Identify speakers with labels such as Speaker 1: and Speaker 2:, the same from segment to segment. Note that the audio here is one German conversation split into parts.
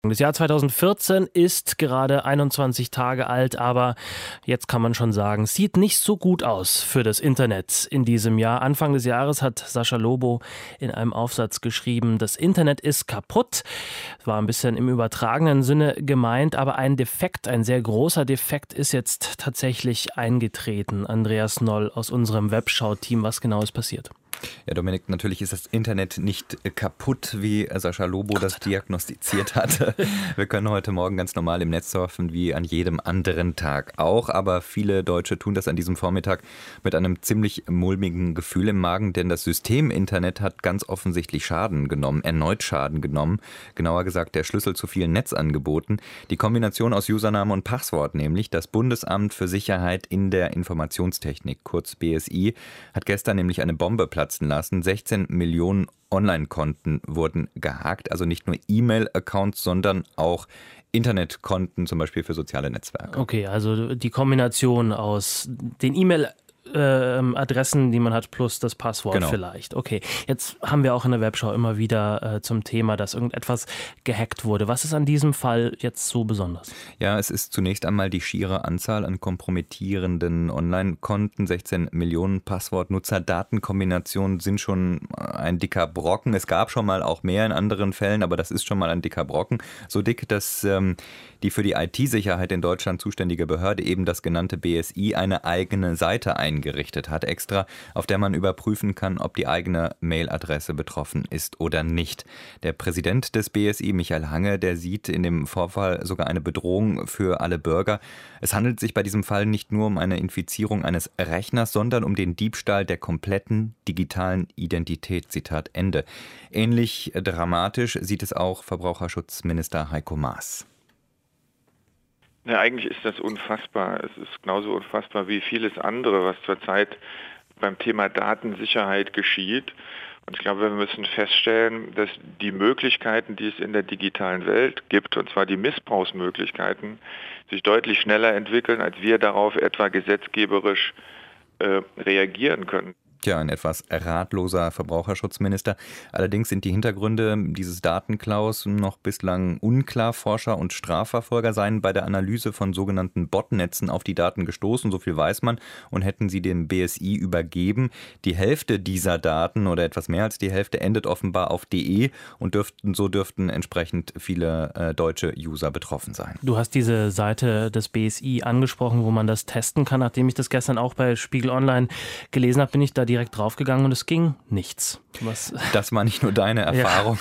Speaker 1: Das Jahr 2014 ist gerade 21 Tage alt, aber jetzt kann man schon sagen, sieht nicht so gut aus für das Internet in diesem Jahr. Anfang des Jahres hat Sascha Lobo in einem Aufsatz geschrieben, das Internet ist kaputt. War ein bisschen im übertragenen Sinne gemeint, aber ein Defekt, ein sehr großer Defekt ist jetzt tatsächlich eingetreten. Andreas Noll aus unserem Webschau-Team, was genau ist passiert?
Speaker 2: Ja, Dominik, natürlich ist das Internet nicht kaputt, wie Sascha Lobo das diagnostiziert hatte. Wir können heute Morgen ganz normal im Netz surfen, wie an jedem anderen Tag auch. Aber viele Deutsche tun das an diesem Vormittag mit einem ziemlich mulmigen Gefühl im Magen, denn das System Internet hat ganz offensichtlich Schaden genommen, erneut Schaden genommen. Genauer gesagt, der Schlüssel zu vielen Netzangeboten. Die Kombination aus Username und Passwort, nämlich das Bundesamt für Sicherheit in der Informationstechnik, kurz BSI, hat gestern nämlich eine Bombe platzen lassen. 16 Millionen Online-Konten wurden gehackt, also nicht nur E-Mail-Accounts, sondern auch Internetkonten, zum Beispiel für soziale Netzwerke.
Speaker 1: Okay, also die Kombination aus den E-Mail-Adressen, die man hat, plus das Passwort vielleicht. Okay, jetzt haben wir auch in der Webschau immer wieder zum Thema, dass irgendetwas gehackt wurde. Was ist an diesem Fall jetzt so besonders?
Speaker 2: Ja, es ist zunächst einmal die schiere Anzahl an kompromittierenden Online-Konten. 16 Millionen Passwort-Nutzer-Datenkombinationen sind schon ein dicker Brocken. Es gab schon mal auch mehr in anderen Fällen, aber das ist schon mal ein dicker Brocken. So dick, dass die für die IT-Sicherheit in Deutschland zuständige Behörde, eben das genannte BSI, eine eigene Seite eingerichtet hat, extra, auf der man überprüfen kann, ob die eigene Mailadresse betroffen ist oder nicht. Der Präsident des BSI, Michael Hange, der sieht in dem Vorfall sogar eine Bedrohung für alle Bürger. Es handelt sich bei diesem Fall nicht nur um eine Infizierung eines Rechners, sondern um den Diebstahl der kompletten digitalen Identität. Zitat Ende. Ähnlich dramatisch sieht es auch Verbraucherschutzminister Heiko Maas.
Speaker 3: Ja, eigentlich ist das unfassbar. Es ist genauso unfassbar wie vieles andere, was zurzeit beim Thema Datensicherheit geschieht. Und ich glaube, wir müssen feststellen, dass die Möglichkeiten, die es in der digitalen Welt gibt, und zwar die Missbrauchsmöglichkeiten, sich deutlich schneller entwickeln, als wir darauf etwa gesetzgeberisch reagieren können.
Speaker 2: Ja, ein etwas ratloser Verbraucherschutzminister. Allerdings sind die Hintergründe dieses Datenklaus noch bislang unklar. Forscher und Strafverfolger seien bei der Analyse von sogenannten Botnetzen auf die Daten gestoßen, so viel weiß man, und hätten sie dem BSI übergeben. Die Hälfte dieser Daten oder etwas mehr als die Hälfte endet offenbar auf .de und so dürften entsprechend viele deutsche User betroffen sein.
Speaker 1: Du hast diese Seite des BSI angesprochen, wo man das testen kann. Nachdem ich das gestern auch bei Spiegel Online gelesen habe, bin ich da direkt draufgegangen und es ging nichts.
Speaker 2: Das war nicht nur deine Erfahrung,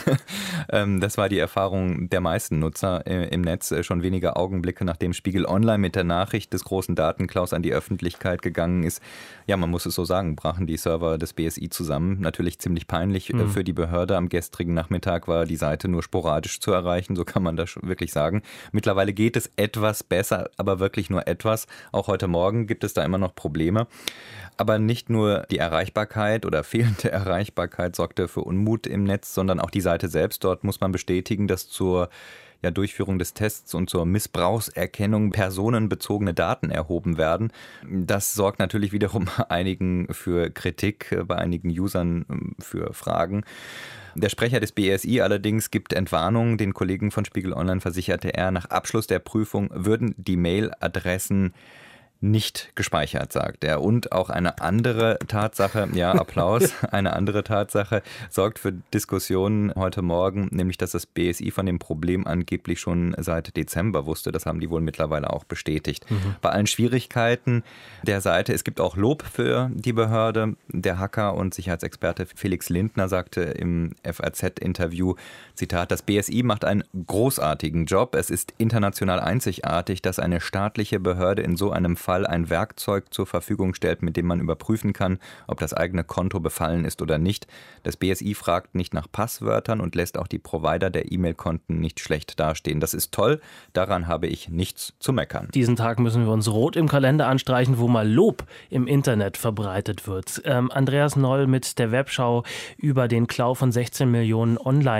Speaker 2: das war die Erfahrung der meisten Nutzer im Netz. Schon wenige Augenblicke, nachdem Spiegel Online mit der Nachricht des großen Datenklaus an die Öffentlichkeit gegangen ist, ja, man muss es so sagen, brachen die Server des BSI zusammen. Natürlich ziemlich peinlich für die Behörde. Am gestrigen Nachmittag war die Seite nur sporadisch zu erreichen, so kann man das wirklich sagen. Mittlerweile geht es etwas besser, aber wirklich nur etwas. Auch heute Morgen gibt es da immer noch Probleme. Aber nicht nur die Erreichbarkeit oder fehlende Erreichbarkeit sorgte für Unmut im Netz, sondern auch die Seite selbst. Dort muss man bestätigen, dass zur Durchführung des Tests und zur Missbrauchserkennung personenbezogene Daten erhoben werden. Das sorgt natürlich wiederum einigen für Kritik, bei einigen Usern für Fragen. Der Sprecher des BSI allerdings gibt Entwarnung. Den Kollegen von Spiegel Online versicherte er, nach Abschluss der Prüfung würden die Mailadressen nicht gespeichert, sagt er. Und auch eine andere Tatsache, Applaus, eine andere Tatsache sorgt für Diskussionen heute Morgen, nämlich dass das BSI von dem Problem angeblich schon seit Dezember wusste. Das haben die wohl mittlerweile auch bestätigt. Bei allen Schwierigkeiten der Seite, es gibt auch Lob für die Behörde. Der Hacker und Sicherheitsexperte Felix Lindner sagte im FAZ-Interview, Zitat, das BSI macht einen großartigen Job. Es ist international einzigartig, dass eine staatliche Behörde in so einem Fall ein Werkzeug zur Verfügung stellt, mit dem man überprüfen kann, ob das eigene Konto befallen ist oder nicht. Das BSI fragt nicht nach Passwörtern und lässt auch die Provider der E-Mail-Konten nicht schlecht dastehen. Das ist toll, daran habe ich nichts zu meckern.
Speaker 1: Diesen Tag müssen wir uns rot im Kalender anstreichen, wo mal Lob im Internet verbreitet wird. Andreas Noll mit der Webschau über den Klau von 16 Millionen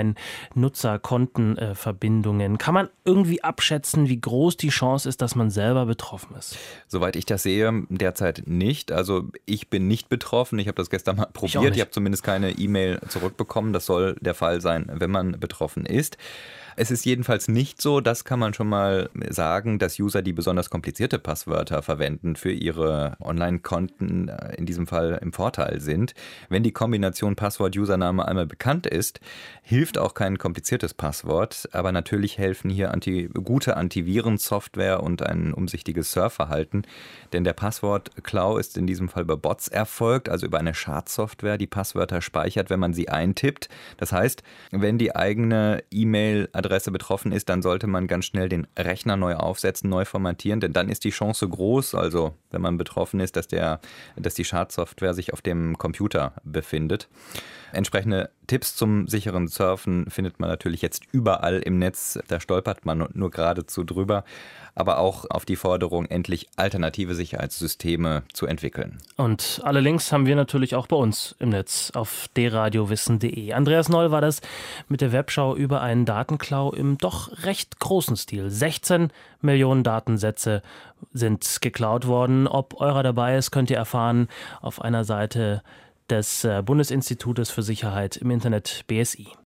Speaker 1: Online-Nutzerkontenverbindungen. Kann man irgendwie abschätzen, wie groß die Chance ist, dass man selber betroffen ist?
Speaker 2: Soweit ich das sehe, derzeit nicht. Also ich bin nicht betroffen. Ich habe das gestern mal probiert. Ich habe zumindest keine E-Mail zurückbekommen. Das soll der Fall sein, wenn man betroffen ist. Es ist jedenfalls nicht so, das kann man schon mal sagen, dass User, die besonders komplizierte Passwörter verwenden, für ihre Online-Konten in diesem Fall im Vorteil sind. Wenn die Kombination Passwort-Username einmal bekannt ist, hilft auch kein kompliziertes Passwort, aber natürlich helfen hier gute Antivirensoftware und ein umsichtiges Surfverhalten, denn der Passwortklau ist in diesem Fall über Bots erfolgt, also über eine Schadsoftware, die Passwörter speichert, wenn man sie eintippt. Das heißt, wenn die eigene E-Mail-Adresse betroffen ist, dann sollte man ganz schnell den Rechner neu aufsetzen, neu formatieren, denn dann ist die Chance groß, also wenn man betroffen ist, dass die Schadsoftware sich auf dem Computer befindet. Entsprechende Tipps zum sicheren Surfen findet man natürlich jetzt überall im Netz. Da stolpert man nur geradezu drüber. Aber auch auf die Forderung, endlich alternative Sicherheitssysteme zu entwickeln.
Speaker 1: Und alle Links haben wir natürlich auch bei uns im Netz auf dradiowissen.de. Andreas Noll war das mit der Webschau über einen Datenklau im doch recht großen Stil. 16 Millionen Datensätze sind geklaut worden. Ob eurer dabei ist, könnt ihr erfahren auf einer Seite des Bundesinstitutes für Sicherheit im Internet, BSI.